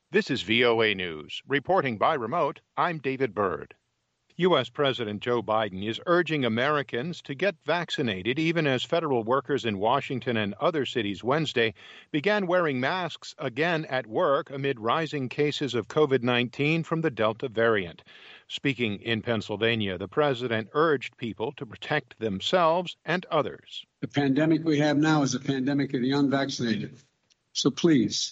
This is VOA News. Reporting by remote, I'm David Byrd. U.S. President Joe Biden is urging Americans to get vaccinated even as federal workers in Washington and other cities Wednesday began wearing masks again at work amid rising cases of COVID-19 from the Delta variant. Speaking in Pennsylvania, the president urged people to protect themselves and others. The pandemic we have now is a pandemic of the unvaccinated. So please,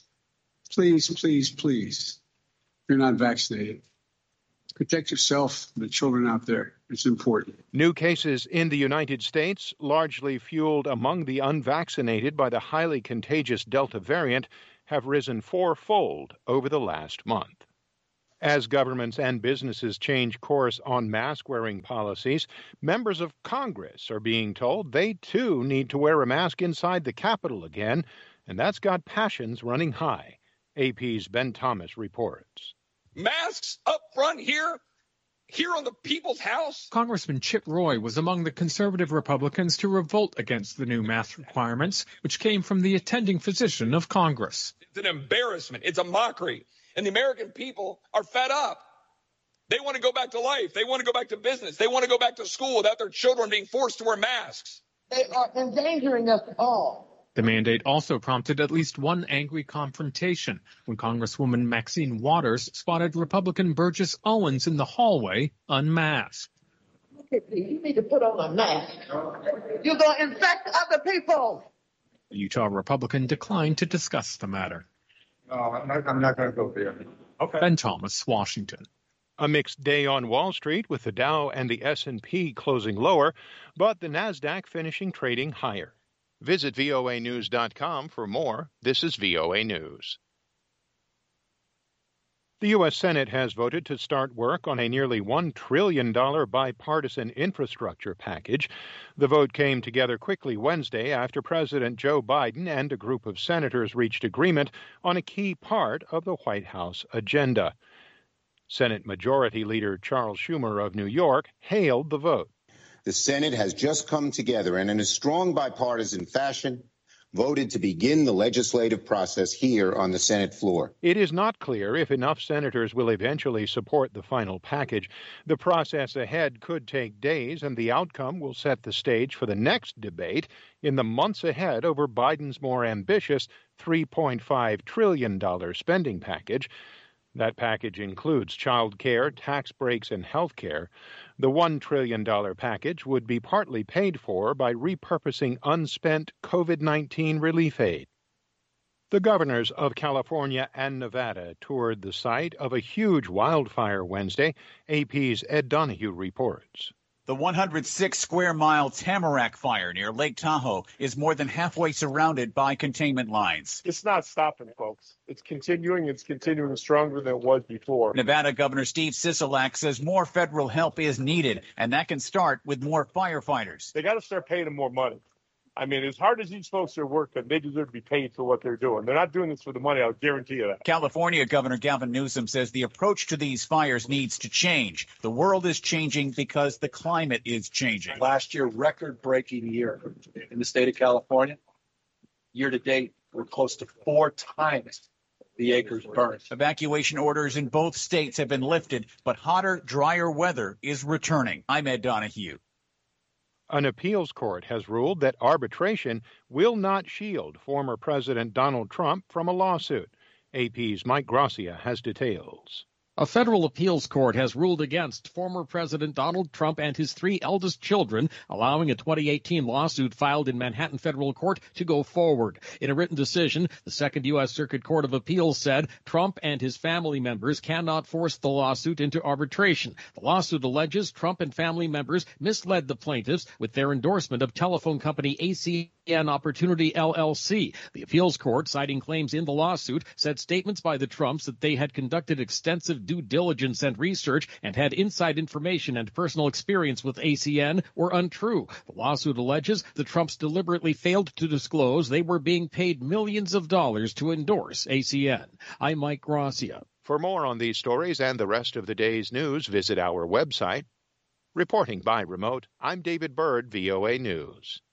if you're not vaccinated, protect yourself and the children out there. It's important. New cases in the United States, largely fueled among the unvaccinated by the highly contagious Delta variant, have risen fourfold over the last month. As governments and businesses change course on mask-wearing policies, members of Congress are being told they, too, need to wear a mask inside the Capitol again, and that's got passions running high. AP's Ben Thomas reports. Masks up front here on the People's House? Congressman Chip Roy was among the conservative Republicans to revolt against the new mask requirements, which came from the attending physician of Congress. It's an embarrassment. It's a mockery. And the American people are fed up. They want to go back to life. They want to go back to business. They want to go back to school without their children being forced to wear masks. They are endangering us all. The mandate also prompted at least one angry confrontation when Congresswoman Maxine Waters spotted Republican Burgess Owens in the hallway unmasked. You need to put on a mask. You're going to infect other people. The Utah Republican declined to discuss the matter. No, I'm not going to go there. Okay. Ben Thomas, Washington. A mixed day on Wall Street with the Dow and the S&P closing lower, but the Nasdaq finishing trading higher. Visit voanews.com for more. This is VOA News. The U.S. Senate has voted to start work on a nearly $1 trillion bipartisan infrastructure package. The vote came together quickly Wednesday after President Joe Biden and a group of senators reached agreement on a key part of the White House agenda. Senate Majority Leader Charles Schumer of New York hailed the vote. The Senate has just come together and in a strong bipartisan fashion voted to begin the legislative process here on the Senate floor. It is not clear if enough senators will eventually support the final package. The process ahead could take days, and the outcome will set the stage for the next debate in the months ahead over Biden's more ambitious $3.5 trillion spending package. That package includes child care, tax breaks, and health care. The $1 trillion package would be partly paid for by repurposing unspent COVID-19 relief aid. The governors of California and Nevada toured the site of a huge wildfire Wednesday. AP's Ed Donahue reports. The 106-square-mile Tamarack fire near Lake Tahoe is more than halfway surrounded by containment lines. It's not stopping, folks. It's continuing. It's continuing stronger than it was before. Nevada Governor Steve Sisolak says more federal help is needed, and that can start with more firefighters. They got to start paying them more money. I mean, as hard as these folks are working, they deserve to be paid for what they're doing. They're not doing this for the money, I'll guarantee you that. California Governor Gavin Newsom says the approach to these fires needs to change. The world is changing because the climate is changing. Last year, record-breaking year in the state of California. Year to date, we're close to 4 times the acres burned. Evacuation orders in both states have been lifted, but hotter, drier weather is returning. I'm Ed Donahue. An appeals court has ruled that arbitration will not shield former President Donald Trump from a lawsuit. AP's Mike Gracia has details. A federal appeals court has ruled against former President Donald Trump and his 3 eldest children, allowing a 2018 lawsuit filed in Manhattan federal court to go forward. In a written decision, the Second U.S. Circuit Court of Appeals said Trump and his family members cannot force the lawsuit into arbitration. The lawsuit alleges Trump and family members misled the plaintiffs with their endorsement of telephone company ACN Opportunity LLC. The appeals court, citing claims in the lawsuit, said statements by the Trumps that they had conducted extensive due diligence and research and had inside information and personal experience with ACN were untrue. The lawsuit alleges the Trumps deliberately failed to disclose they were being paid millions of dollars to endorse ACN. I'm Mike Gracia. For more on these stories and the rest of the day's news, visit our website. Reporting by remote, I'm David Byrd, VOA News.